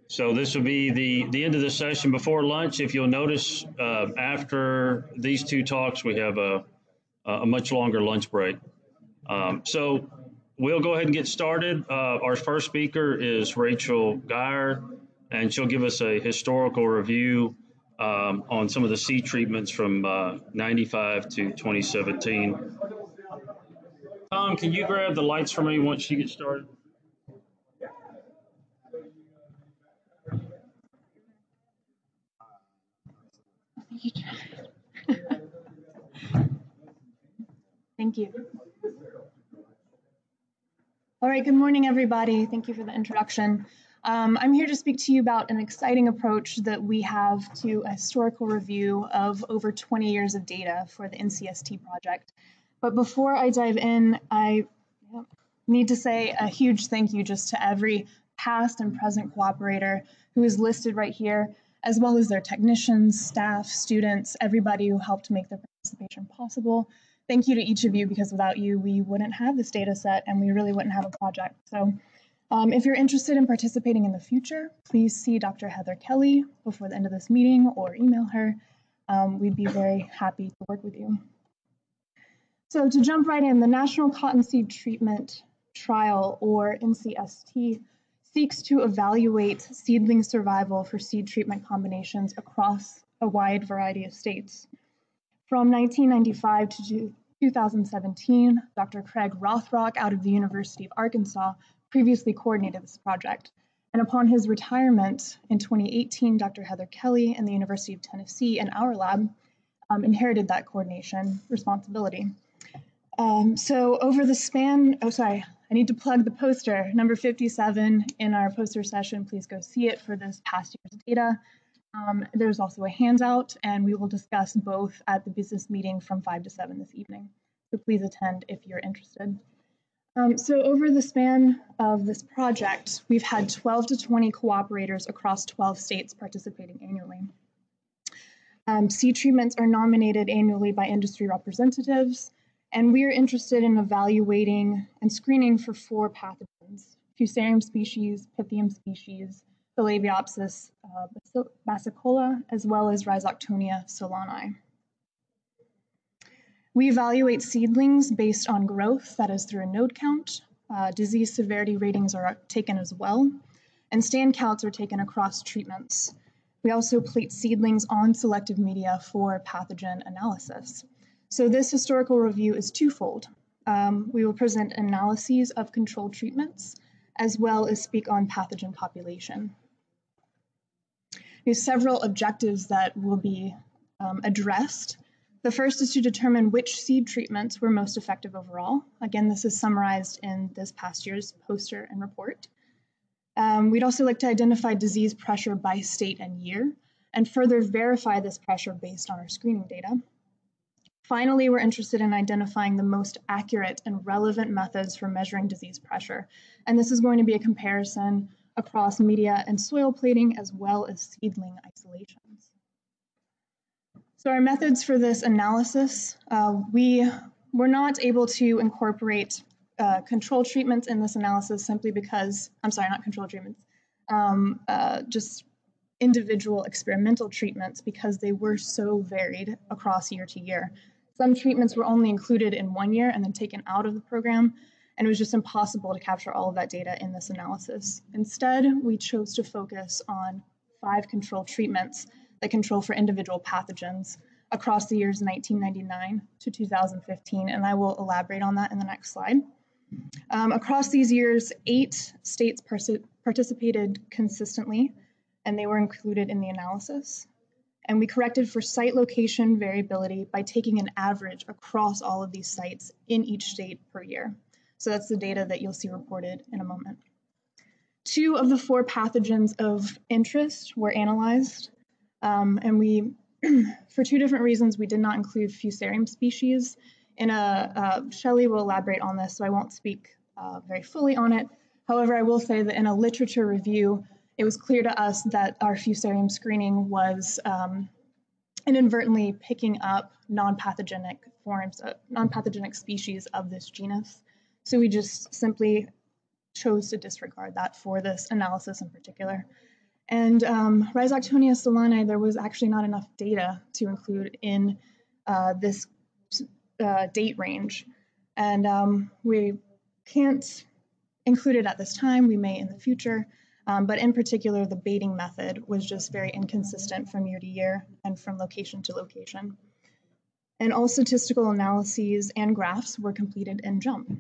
So this will be the end of the session before lunch. If you'll notice, after these two talks, we have a much longer lunch break. So we'll go ahead and get started. Our first speaker is Rachel Geyer, and she'll give us a historical review on some of the seed treatments from 95 to 2017. Tom, can you grab the lights for me once she gets started? Thank you. All right, good morning, everybody. Thank you for the introduction. I'm here to speak to you about an exciting approach that we have to a historical review of over 20 years of data for the NCST project. But before I dive in, I need to say a huge thank you just to every past and present cooperator who is listed right here, as well as their technicians, staff, students, everybody who helped make their participation possible. Thank you to each of you, because without you, we wouldn't have this data set and we really wouldn't have a project. So if you're interested in participating in the future, please see Dr. Heather Kelly before the end of this meeting or email her. We'd be very happy to work with you. So to jump right in, the National Cottonseed Treatment Trial, or NCST, seeks to evaluate seedling survival for seed treatment combinations across a wide variety of states. From 1995 to 2017, Dr. Craig Rothrock out of the University of Arkansas previously coordinated this project. And upon his retirement in 2018, Dr. Heather Kelly and the University of Tennessee and our lab inherited that coordination responsibility. So over the span, I need to plug the poster, number 57 in our poster session. Please go see it for this past year's data. There's also a handout, and we will discuss both at the business meeting from 5 to 7 this evening. So please attend if you're interested. So over the span of this project, we've had 12 to 20 cooperators across 12 states participating annually. Seed treatments are nominated annually by industry representatives, and we are interested in evaluating and screening for 4 pathogens: Fusarium species, Pythium species, Phalaenopsis basicola, as well as Rhizoctonia solani. We evaluate seedlings based on growth, that is through a node count. Disease severity ratings are taken as well, and stand counts are taken across treatments. We also plate seedlings on selective media for pathogen analysis. So this historical review is twofold. We will present analyses of controlled treatments, as well as speak on pathogen population. There's several objectives that will be addressed. The first is to determine which seed treatments were most effective overall. Again, this is summarized in this past year's poster and report. We'd also like to identify disease pressure by state and year, and further verify this pressure based on our screening data. Finally, we're interested in identifying the most accurate and relevant methods for measuring disease pressure. And this is going to be a comparison across media and soil plating, as well as seedling isolations. So our methods for this analysis, we were not able to incorporate control treatments in this analysis simply because, not control treatments, just individual experimental treatments, because they were so varied across year to year. Some treatments were only included in 1 year and then taken out of the program, and it was just impossible to capture all of that data in this analysis. Instead, we chose to focus on 5 control treatments that control for individual pathogens across the years 1999 to 2015, and I will elaborate on that in the next slide. Across these years, 8 states participated consistently, and they were included in the analysis. And we corrected for site location variability by taking an average across all of these sites in each state per year. So that's the data that you'll see reported in a moment. 2 of the 4 pathogens of interest were analyzed, and we, for 2 different reasons, we did not include Fusarium species. Shelley will elaborate on this, so I won't speak very fully on it. However, I will say that in a literature review, it was clear to us that our Fusarium screening was inadvertently picking up non-pathogenic species of this genus. So we just simply chose to disregard that for this analysis in particular. And Rhizoctonia solani, there was actually not enough data to include in this date range. And we can't include it at this time. We may in the future. But in particular, the baiting method was just very inconsistent from year to year and from location to location. And all statistical analyses and graphs were completed in JUMP.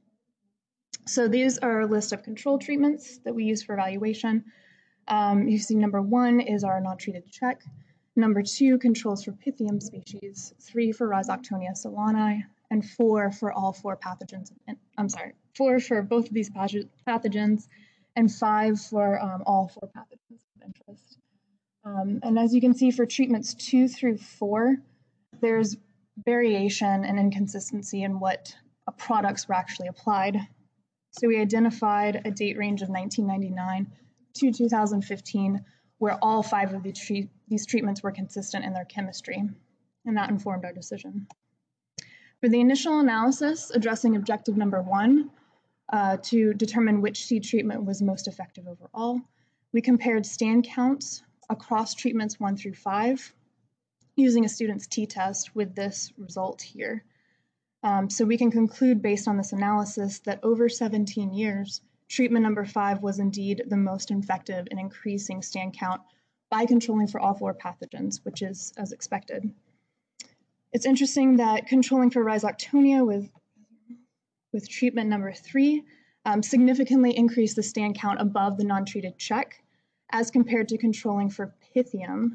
So these are a list of control treatments that we use for evaluation. You see number 1 is our non-treated check. Number 2, controls for Pythium species. 3 for Rhizoctonia solani, and 4 for all 4 pathogens. 4 for both of these pathogens, and 5 for all 4 pathogens of interest. And as you can see, for treatments 2 through 4, there's variation and inconsistency in what products were actually applied. So we identified a date range of 1999 to 2015, where all 5 of these treatments were consistent in their chemistry, and that informed our decision. For the initial analysis, addressing objective number 1, to determine which seed treatment was most effective overall, we compared stand counts across treatments 1 through 5, using a student's t-test with this result here. So we can conclude based on this analysis that over 17 years, treatment number 5 was indeed the most effective in increasing stand count by controlling for all 4 pathogens, which is as expected. It's interesting that controlling for Rhizoctonia with treatment number 3 significantly increased the stand count above the non-treated check as compared to controlling for Pythium,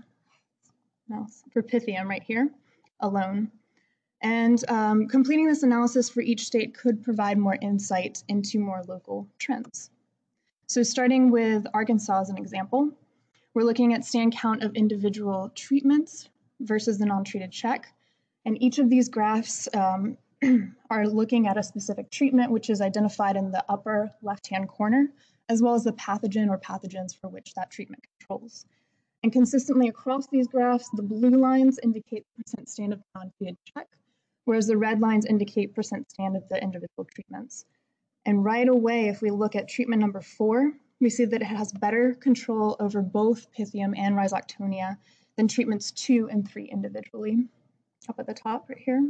right here, alone. And completing this analysis for each state could provide more insight into more local trends. So starting with Arkansas as an example, we're looking at stand count of individual treatments versus the non-treated check. And each of these graphs are looking at a specific treatment, which is identified in the upper left-hand corner, as well as the pathogen or pathogens for which that treatment controls. And consistently across these graphs, the blue lines indicate percent stand of the non-treated check, whereas the red lines indicate percent stand of the individual treatments. And right away, if we look at treatment number 4, we see that it has better control over both Pythium and Rhizoctonia than treatments 2 and 3 individually, up at the top right here.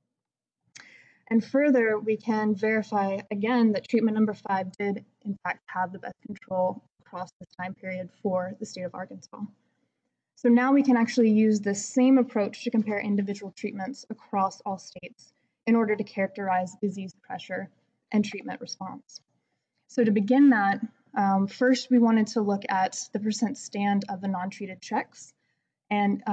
And further, we can verify again that treatment number 5 did in fact have the best control across this time period for the state of Arkansas. So now we can actually use this same approach to compare individual treatments across all states in order to characterize disease pressure and treatment response. So to begin that, first we wanted to look at the percent stand of the non-treated checks and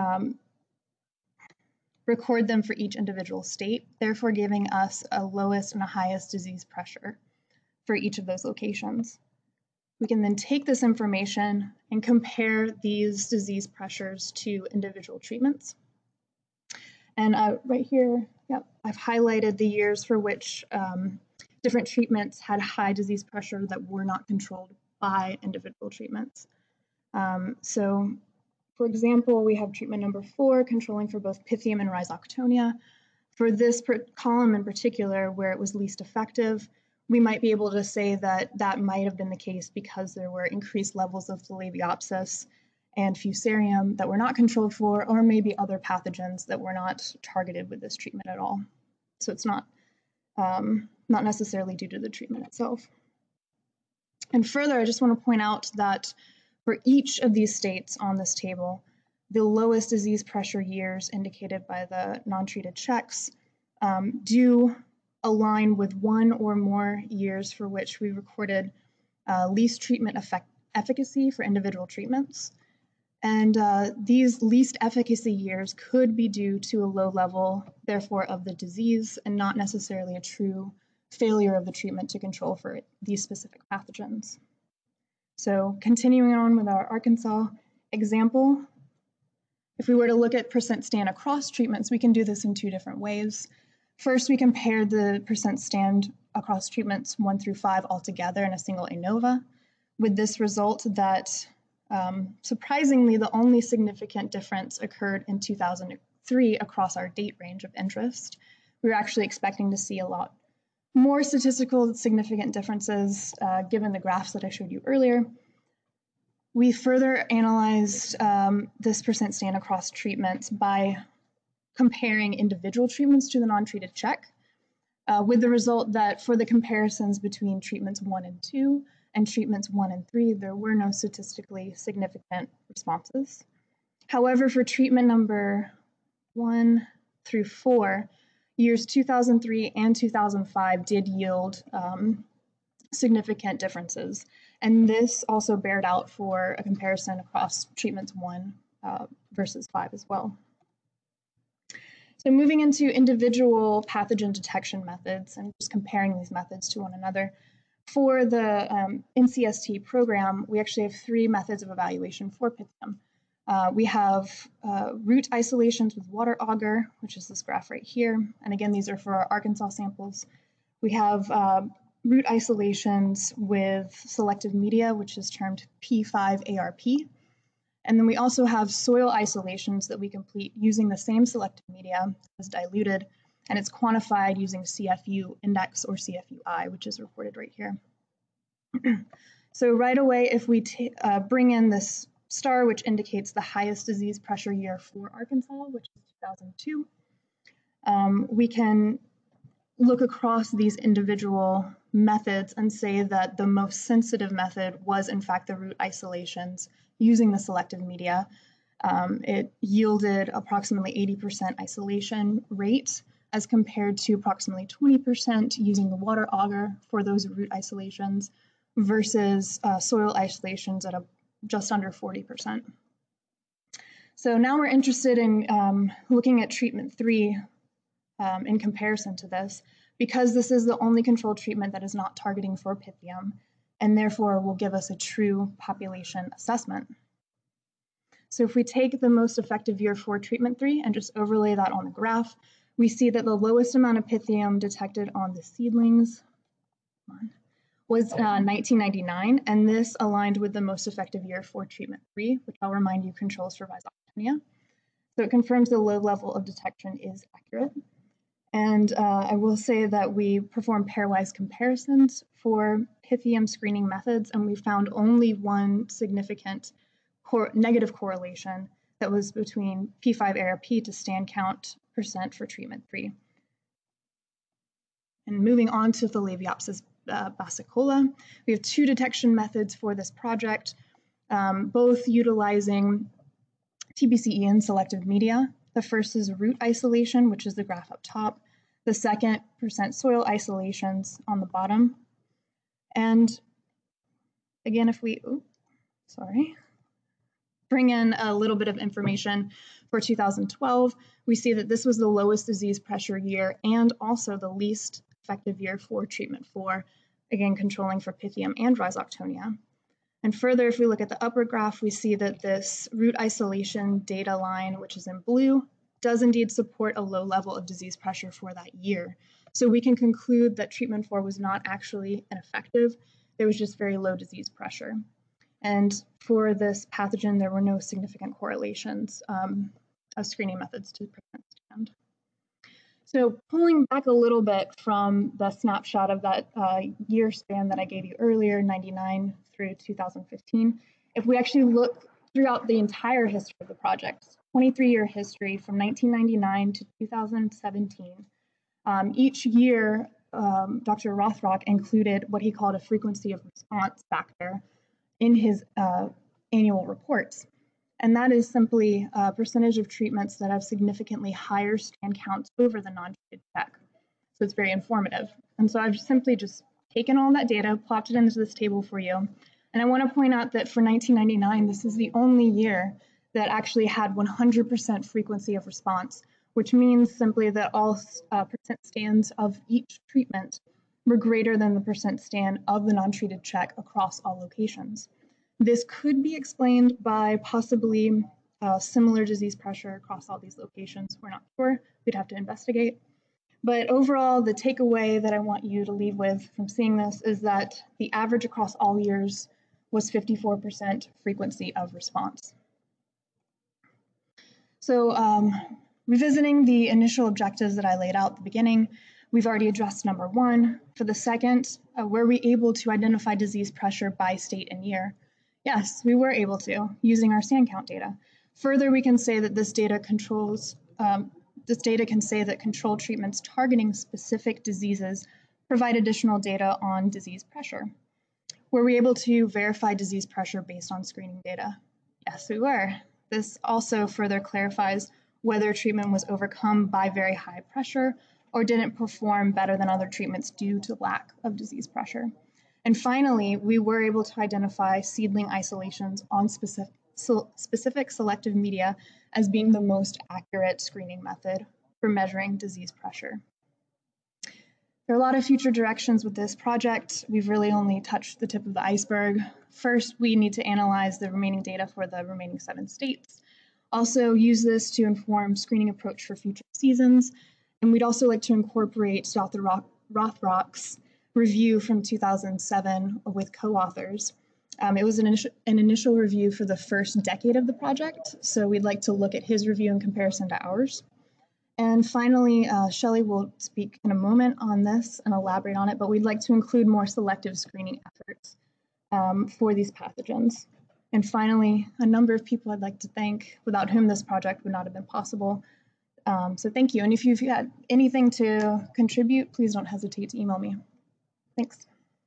record them for each individual state, therefore giving us a lowest and a highest disease pressure for each of those locations. We can then take this information and compare these disease pressures to individual treatments. And right here, I've highlighted the years for which different treatments had high disease pressure that were not controlled by individual treatments. So for example, we have treatment number 4, controlling for both Pythium and Rhizoctonia. For this column in particular, where it was least effective, we might be able to say that that might have been the case because there were increased levels of Labiopsis and Fusarium that were not controlled for, or maybe other pathogens that were not targeted with this treatment at all. So it's not necessarily due to the treatment itself. And further, I just want to point out that for each of these states on this table, the lowest disease pressure years indicated by the non-treated checks do align with 1 or more years for which we recorded least treatment efficacy for individual treatments. And these least efficacy years could be due to a low level, therefore, of the disease and not necessarily a true failure of the treatment to control for these specific pathogens. So continuing on with our Arkansas example, if we were to look at percent stand across treatments, we can do this in 2 different ways. First, we compare the percent stand across treatments 1 through 5 altogether in a single ANOVA, with this result that surprisingly, the only significant difference occurred in 2003 across our date range of interest. We were actually expecting to see a lot more statistical significant differences given the graphs that I showed you earlier. We further analyzed this percent stand across treatments by comparing individual treatments to the non-treated check, with the result that for the comparisons between treatments 1 and 2 and treatments 1 and 3, there were no statistically significant responses. However, for treatment number 1 through 4, years 2003 and 2005 did yield significant differences. And this also bared out for a comparison across treatments 1 versus 5 as well. So moving into individual pathogen detection methods and just comparing these methods to one another. For the NCST program, we actually have 3 methods of evaluation for Pythium. We have root isolations with water auger, which is this graph right here. And again, these are for our Arkansas samples. We have root isolations with selective media, which is termed P5ARP. And then we also have soil isolations that we complete using the same selective media as diluted, and it's quantified using CFU index or CFUI, which is reported right here. So right away, if we bring in this star, which indicates the highest disease pressure year for Arkansas, which is 2002, we can look across these individual methods and say that the most sensitive method was in fact the root isolations using the selective media. It yielded approximately 80% isolation rate as compared to approximately 20% using the water auger for those root isolations versus soil isolations at just under 40%. So now we're interested in looking at treatment 3 in comparison to this, because this is the only controlled treatment that is not targeting for Pythium, and therefore will give us a true population assessment. So if we take the most effective year for treatment 3 and just overlay that on the graph, we see that the lowest amount of Pythium detected on the seedlings was 1999, and this aligned with the most effective year for treatment 3, which I'll remind you controls for Rhizoctonia. So it confirms the low level of detection is accurate. And I will say that we performed pairwise comparisons for Pythium screening methods, and we found only one significant negative correlation that was between P5ARP to stand count percent for treatment 3. And moving on to Phalaenopsis basicola, we have 2 detection methods for this project, both utilizing TBCE and selective media. The first is root isolation, which is the graph up top. The second, percent soil isolations on the bottom. And again, if we, bring in a little bit of information for 2012, we see that this was the lowest disease pressure year and also the least effective year for treatment 4, again, controlling for Pythium and Rhizoctonia. And further, if we look at the upper graph, we see that this root isolation data line, which is in blue, does indeed support a low level of disease pressure for that year. So we can conclude that treatment 4 was not actually ineffective, there was just very low disease pressure. And for this pathogen, there were no significant correlations of screening methods to percent stand. So pulling back a little bit from the snapshot of that year span that I gave you earlier, 99 through 2015, if we actually look throughout the entire history of the project, 23-year history from 1999 to 2017, each year, Dr. Rothrock included what he called a frequency of response factor in his annual reports. And that is simply a percentage of treatments that have significantly higher stand counts over the non-treated check. So it's very informative. And so I've simply just taken all that data, plopped it into this table for you. And I want to point out that for 1999, this is the only year that actually had 100% frequency of response, which means simply that all percent stands of each treatment were greater than the percent stand of the non-treated check across all locations. This could be explained by possibly similar disease pressure across all these locations. We're not sure. We'd have to investigate. But overall, the takeaway that I want you to leave with from seeing this is that the average across all years was 54% frequency of response. So revisiting the initial objectives that I laid out at the beginning, we've already addressed number 1. For the second, were we able to identify disease pressure by state and year? Yes, we were able to, using our stand count data. Further, we can say that this data can say that controlled treatments targeting specific diseases provide additional data on disease pressure. Were we able to verify disease pressure based on screening data? Yes, we were. This also further clarifies whether treatment was overcome by very high pressure or didn't perform better than other treatments due to lack of disease pressure. And finally, we were able to identify seedling isolations on specific selective media as being the most accurate screening method for measuring disease pressure. There are a lot of future directions with this project. We've really only touched the tip of the iceberg. First, we need to analyze the remaining data for the remaining 7 states. Also use this to inform screening approach for future seasons. And we'd also like to incorporate Dr. Rothrock's review from 2007 with co-authors. It was an initial review for the first decade of the project, so we'd like to look at his review in comparison to ours. And finally, Shelley will speak in a moment on this and elaborate on it, but we'd like to include more selective screening efforts for these pathogens. And finally, a number of people I'd like to thank, without whom this project would not have been possible. So thank you. And if you've got anything to contribute, please don't hesitate to email me. Thanks.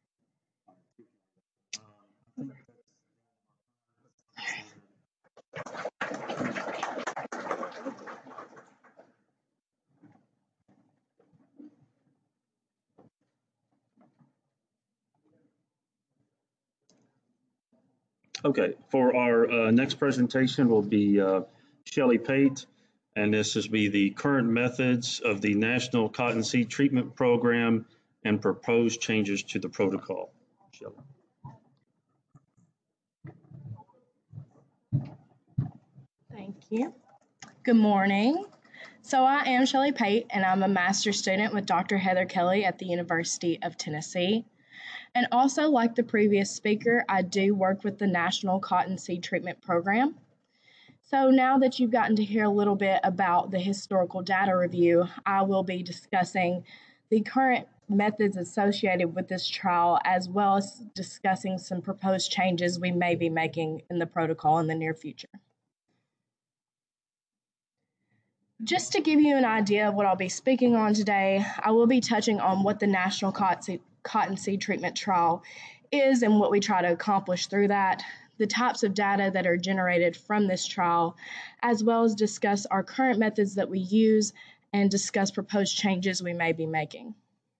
Okay, for our next presentation will be Shelley Pate, and this will be the current methods of the National Cottonseed Treatment Program and proposed changes to the protocol. Shelley. Thank you. Good morning. So I am Shelley Pate, and I'm a master's student with Dr. Heather Kelly at the University of Tennessee. And also, like the previous speaker, I do work with the National Cottonseed Treatment Program. So now that you've gotten to hear a little bit about the historical data review, I will be discussing the current methods associated with this trial, as well as discussing some proposed changes we may be making in the protocol in the near future. Just to give you an idea of what I'll be speaking on today, I will be touching on what the National Cottonseed Treatment Trial is and what we try to accomplish through that, the types of data that are generated from this trial, as well as discuss our current methods that we use and discuss proposed changes we may be making.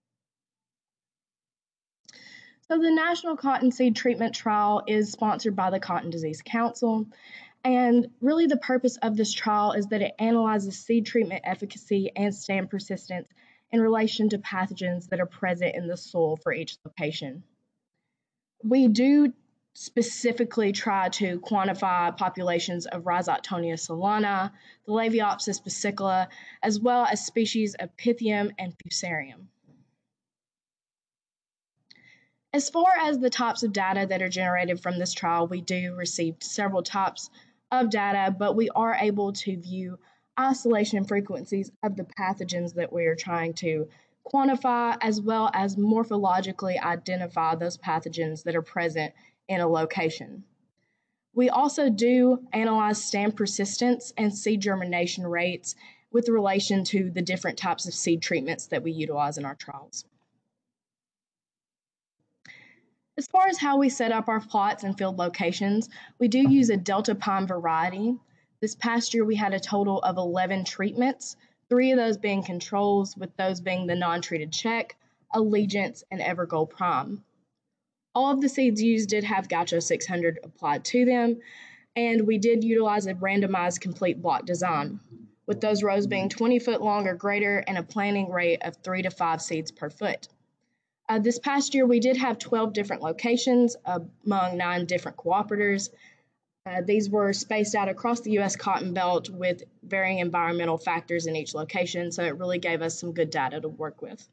So the National Cottonseed Treatment Trial is sponsored by the Cotton Disease Council. And really the purpose of this trial is that it analyzes seed treatment efficacy and stand persistence in relation to pathogens that are present in the soil for each location. We do specifically try to quantify populations of Rhizoctonia solana, the Laeviopsis fascicola, as well as species of Pythium and Fusarium. As far as the types of data that are generated from this trial, we do receive several types of data, but we are able to view isolation frequencies of the pathogens that we are trying to quantify, as well as morphologically identify those pathogens that are present in a location. We also do analyze stand persistence and seed germination rates with relation to the different types of seed treatments that we utilize in our trials. As far as how we set up our plots and field locations, we do use a Delta Pine variety. This past year, we had a total of 11 treatments, 3 of those being controls, with those being the non-treated Czech, Allegiance, and Evergold Prime. All of the seeds used did have Gaucho 600 applied to them, and we did utilize a randomized complete block design, with those rows being 20 foot long or greater and a planting rate of 3 to 5 seeds per foot. This past year, we did have 12 different locations among 9 different cooperators. These were spaced out across the U.S. Cotton Belt with varying environmental factors in each location, so it really gave us some good data to work with.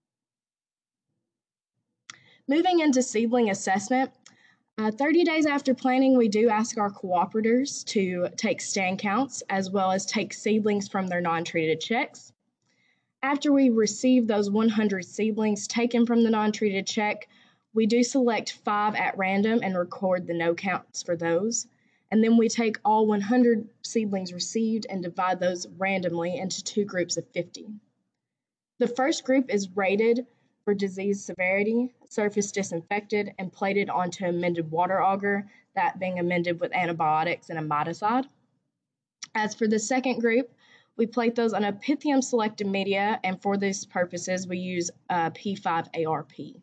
Moving into seedling assessment, 30 days after planting, we do ask our cooperators to take stand counts as well as take seedlings from their non-treated checks. After we receive those 100 seedlings taken from the non-treated check, We do select 5 at random and record the no counts for those. And then we take all 100 seedlings received and divide those randomly into 2 groups of 50. The first group is rated for disease severity, surface disinfected, and plated onto amended water auger, that being amended with antibiotics and a miticide. As for the second group, we plate those on a Pythium selected media, and for these purposes, we use P5ARP.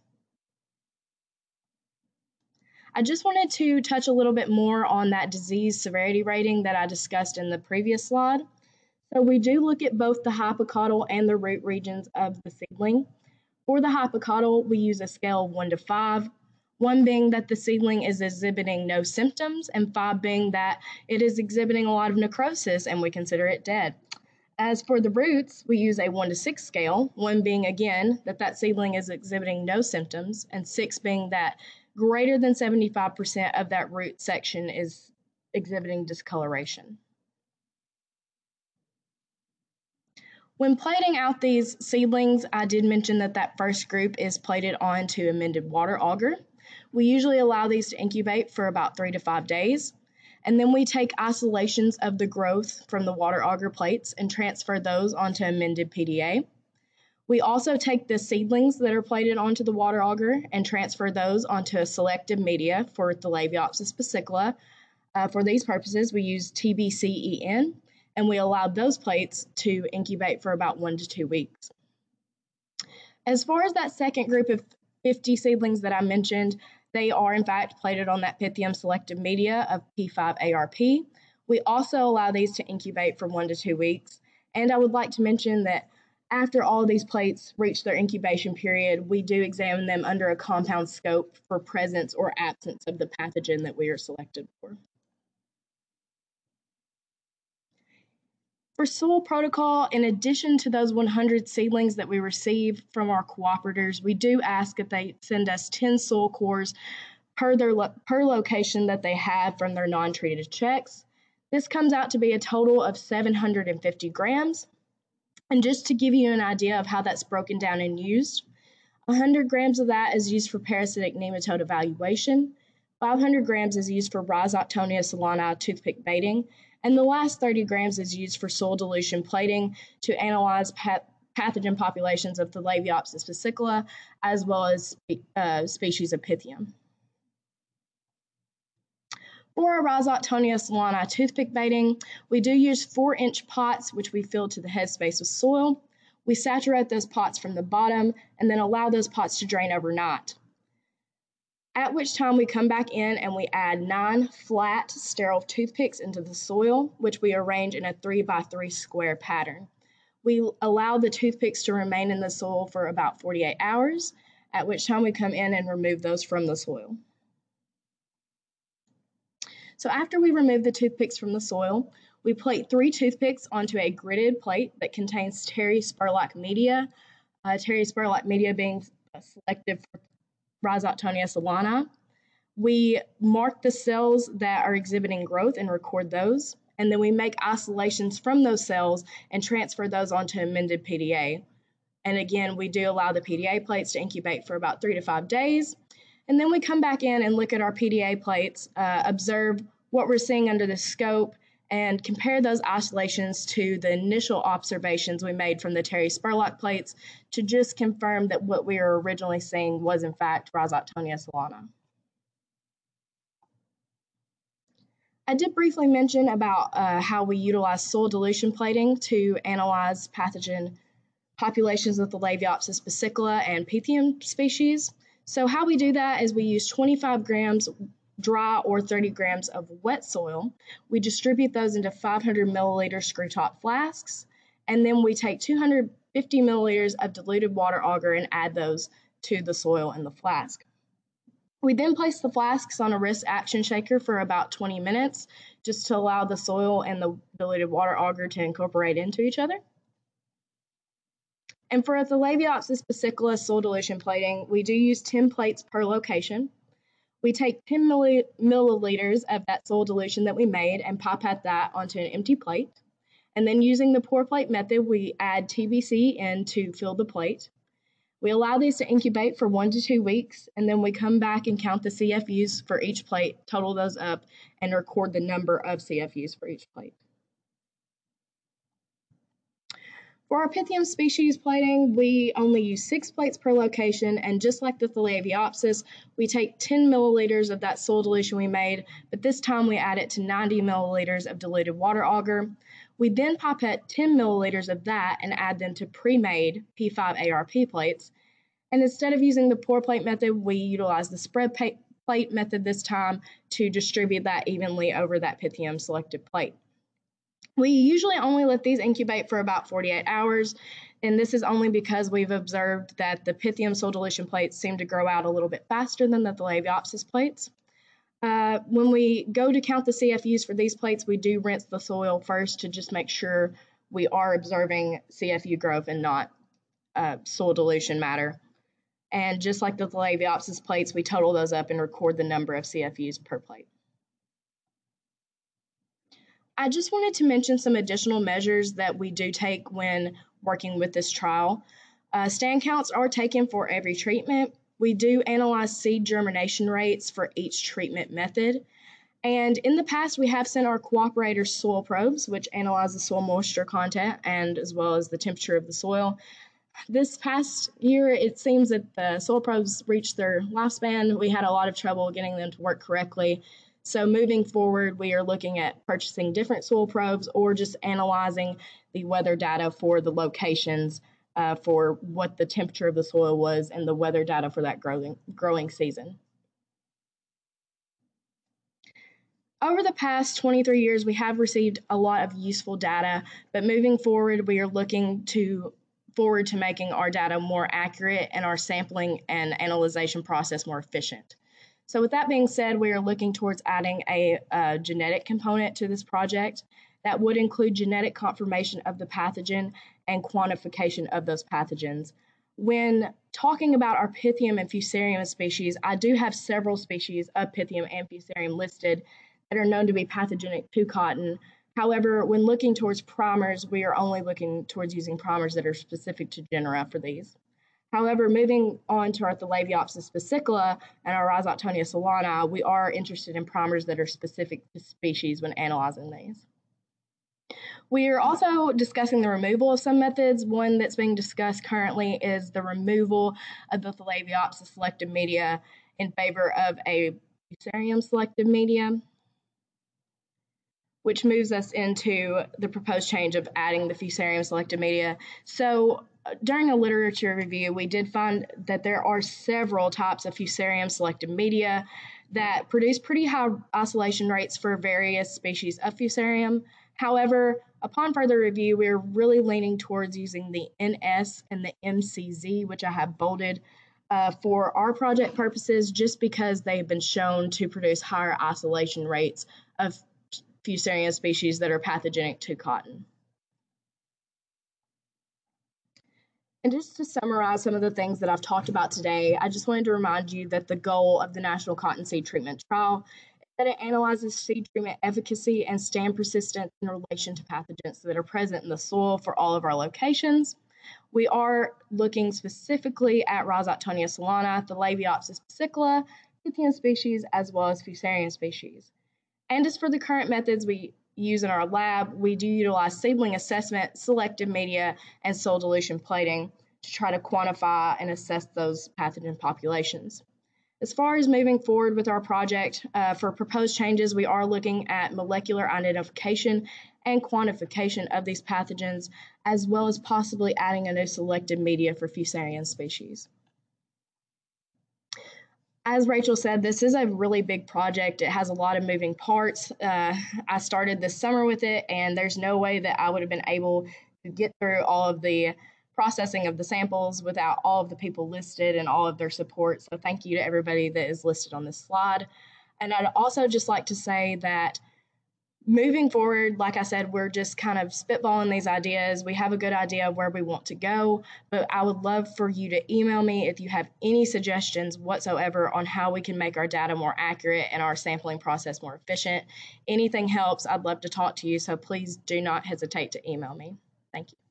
I just wanted to touch a little bit more on that disease severity rating that I discussed in the previous slide. So we do look at both the hypocotyl and the root regions of the seedling. For the hypocotyl, we use a scale of 1 to 5, 1 being that the seedling is exhibiting no symptoms, and 5 being that it is exhibiting a lot of necrosis and we consider it dead. As for the roots, we use a 1 to 6 scale, 1 being, again, that seedling is exhibiting no symptoms, and 6 being that greater than 75% of that root section is exhibiting discoloration. When plating out these seedlings, I did mention that first group is plated onto amended water auger. We usually allow these to incubate for about 3 to 5 days, and then we take isolations of the growth from the water auger plates and transfer those onto amended PDA. We also take the seedlings that are plated onto the water auger and transfer those onto a selective media for the Labiopsis fascicola. For these purposes, we use TBCEN, and we allowed those plates to incubate for about 1 to 2 weeks. As far as that second group of 50 seedlings that I mentioned, they are in fact plated on that Pythium selective media of P5ARP. We also allow these to incubate for 1 to 2 weeks. And I would like to mention that after all of these plates reach their incubation period, we do examine them under a compound scope for presence or absence of the pathogen that we are selected for. For soil protocol, in addition to those 100 seedlings that we receive from our cooperators, we do ask that they send us 10 soil cores per location that they have from their non-treated checks. This comes out to be a total of 750 grams. And just to give you an idea of how that's broken down and used, 100 grams of that is used for parasitic nematode evaluation, 500 grams is used for Rhizoctonia solani toothpick baiting, and the last 30 grams is used for soil dilution plating to analyze pathogen populations of the Labiopsis fascicola, as well as species of Pythium. For our Rhizoctonia solani toothpick baiting, we do use 4-inch pots, which we fill to the headspace with soil. We saturate those pots from the bottom and then allow those pots to drain overnight. At which time we come back in and we add 9 flat, sterile toothpicks into the soil, which we arrange in a 3x3 square pattern. We allow the toothpicks to remain in the soil for about 48 hours, at which time we come in and remove those from the soil. So after we remove the toothpicks from the soil, we plate 3 toothpicks onto a gridded plate that contains Terry Spurlock media, Terry Spurlock media being selected for Rhizoctonia solani. We mark the cells that are exhibiting growth and record those, and then we make isolations from those cells and transfer those onto amended PDA. And again, we do allow the PDA plates to incubate for about 3 to 5 days, and then we come back in and look at our PDA plates, observe what we're seeing under the scope, and compare those isolations to the initial observations we made from the Terry Spurlock plates to just confirm that what we were originally seeing was in fact Rhizoctonia solani. I did briefly mention about how we utilize soil dilution plating to analyze pathogen populations of the Labiopsis fascicola and Pythium species. So how we do that is we use 25 grams dry or 30 grams of wet soil. We distribute those into 500 milliliter screw top flasks, and then we take 250 milliliters of diluted water auger and add those to the soil in the flask. We then place the flasks on a wrist action shaker for about 20 minutes just to allow the soil and the diluted water auger to incorporate into each other. And for the Labiopsis fascicola soil dilution plating, we do use 10 plates per location. We take 10 milliliters of that soil dilution that we made and pipette that onto an empty plate. And then using the pour plate method, we add TBC in to fill the plate. We allow these to incubate for 1 to 2 weeks, and then we come back and count the CFUs for each plate, total those up, and record the number of CFUs for each plate. For our Pythium species plating, we only use 6 plates per location, and just like the Thalaviopsis, we take 10 milliliters of that soil dilution we made, but this time we add it to 90 milliliters of diluted water agar. We then pipette 10 milliliters of that and add them to pre-made P5 ARP plates. And instead of using the pour plate method, we utilize the spread plate method this time to distribute that evenly over that Pythium selected plate. We usually only let these incubate for about 48 hours, and this is only because we've observed that the Pythium soil dilution plates seem to grow out a little bit faster than the Thalaviopsis plates. When we go to count the CFUs for these plates, we do rinse the soil first to just make sure we are observing CFU growth and not soil dilution matter. And just like the Thalaviopsis plates, we total those up and record the number of CFUs per plate. I just wanted to mention some additional measures that we do take when working with this trial. Stand counts are taken for every treatment. We do analyze seed germination rates for each treatment method. And in the past, we have sent our cooperators soil probes, which analyze the soil moisture content and as well as the temperature of the soil. This past year, it seems that the soil probes reached their lifespan. We had a lot of trouble getting them to work correctly. So moving forward, we are looking at purchasing different soil probes or just analyzing the weather data for the locations for what the temperature of the soil was and the weather data for that growing season. Over the past 23 years, we have received a lot of useful data, but moving forward, we are looking forward to making our data more accurate and our sampling and analyzation process more efficient. So with that being said, we are looking towards adding a genetic component to this project that would include genetic confirmation of the pathogen and quantification of those pathogens. When talking about our Pythium and Fusarium species, I do have several species of Pythium and Fusarium listed that are known to be pathogenic to cotton. However, when looking towards primers, we are only looking towards using primers that are specific to genera for these. However, moving on to our Thalaviopsis spicicula and our Rhizoctonia solana, we are interested in primers that are specific to species when analyzing these. We are also discussing the removal of some methods. One that's being discussed currently is the removal of the Thalaviopsis selective media in favor of a Fusarium selective media, which moves us into the proposed change of adding the Fusarium selective media. So during a literature review, we did find that there are several types of Fusarium selective media that produce pretty high isolation rates for various species of Fusarium. However, upon further review, we're really leaning towards using the NS and the MCZ, which I have bolded for our project purposes, just because they've been shown to produce higher isolation rates of Fusarium species that are pathogenic to cotton. And just to summarize some of the things that I've talked about today, I just wanted to remind you that the goal of the National Cottonseed Treatment Trial is that it analyzes seed treatment efficacy and stand persistence in relation to pathogens that are present in the soil for all of our locations. We are looking specifically at Rhizoctonia solana, Thalaviopsis spicicula, Pythium species, as well as Fusarium species. And as for the current methods we use in our lab, we do utilize seedling assessment, selective media, and soil dilution plating to try to quantify and assess those pathogen populations. As far as moving forward with our project, for proposed changes, we are looking at molecular identification and quantification of these pathogens, as well as possibly adding a new selective media for Fusarium species. As Rachel said, this is a really big project. It has a lot of moving parts. I started this summer with it, and there's no way that I would have been able to get through all of the processing of the samples without all of the people listed and all of their support. So thank you to everybody that is listed on this slide. And I'd also just like to say that moving forward, like I said, we're just kind of spitballing these ideas. We have a good idea of where we want to go, but I would love for you to email me if you have any suggestions whatsoever on how we can make our data more accurate and our sampling process more efficient. Anything helps. I'd love to talk to you, so please do not hesitate to email me. Thank you.